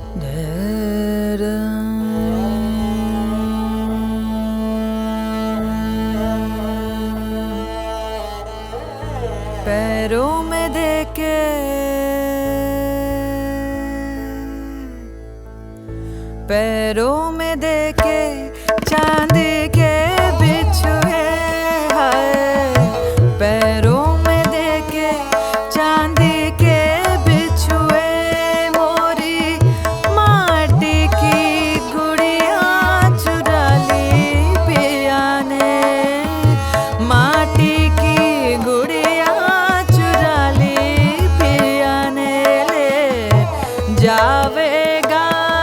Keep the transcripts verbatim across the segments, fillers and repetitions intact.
पैरों में देके पैरों में देके चांदी के बिछुए हाय, पैरों में देके चांदी के बिछुए मोरी माटी की गुड़िया चुरा ली पिया ने, माटी की गुड़िया चुरा ली पिया ने। ले जावेगा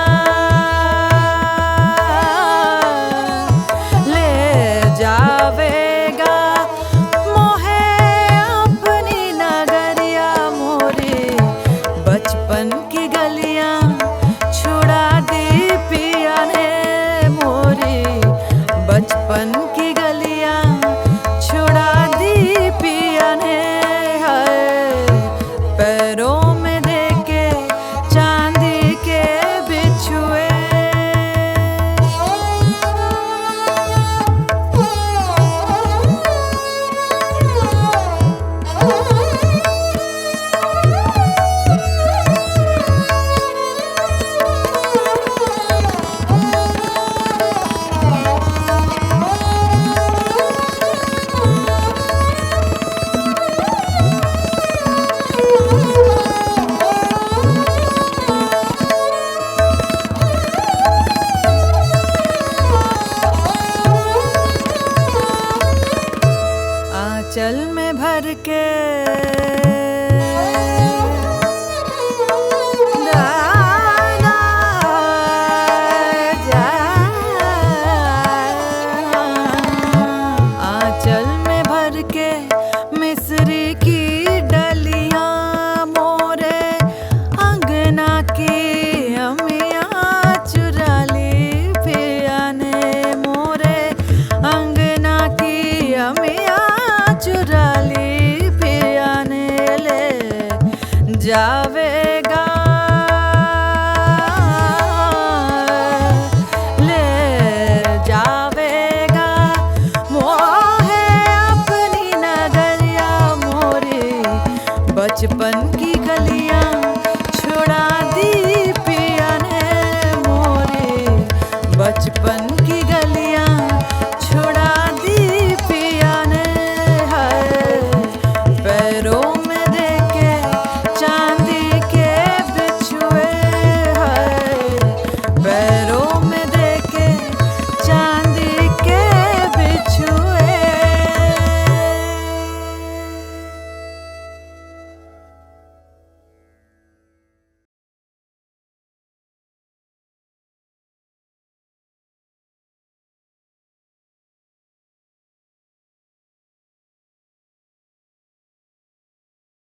बचपन की गलियां छुड़ा दी पिया ने मोरी, बचपन की गलियां छुड़ा दी पिया ने हाय, पैरों में देके चांदी के बिछुए। आंचल में भर के दाना जा, आंचल में भर के मिस्री की डलियां मोरे अंगना की